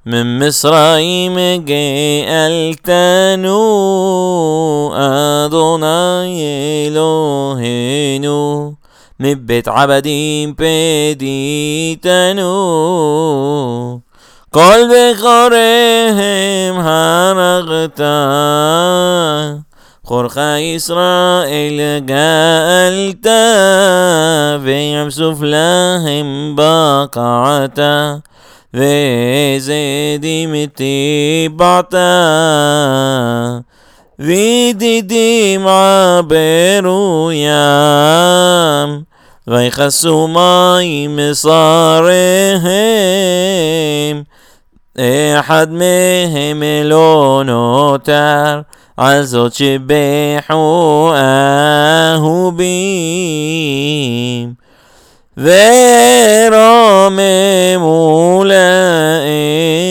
من מצרים גאלתנו, אדוני אלוהינו, מבית עבדים פדיתנו. כל בכוריהם הרגת, בכורך ישראל גאלת, וים סוף להם בקעת, וזדים טיבעת, וידידים עברו ים, ויכסו מים שריהם, אחד מהם לא נותר, על זאת שבחו אהובים, ורוממו להם